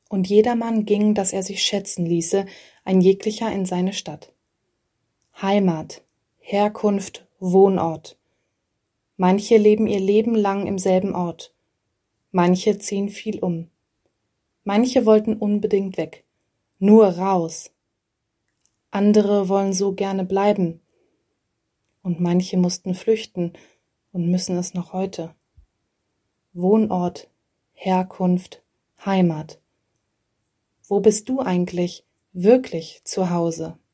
und jedermann ging, dass er sich schätzen ließe, ein jeglicher in seine Stadt. Heimat, Herkunft, Wohnort. Manche leben ihr Leben lang im selben Ort. Manche ziehen viel um. Manche wollten unbedingt weg, nur raus. Andere wollen so gerne bleiben. Und manche mussten flüchten und müssen es noch heute. Wohnort, Herkunft, Heimat. Wo bist du eigentlich wirklich zu Hause?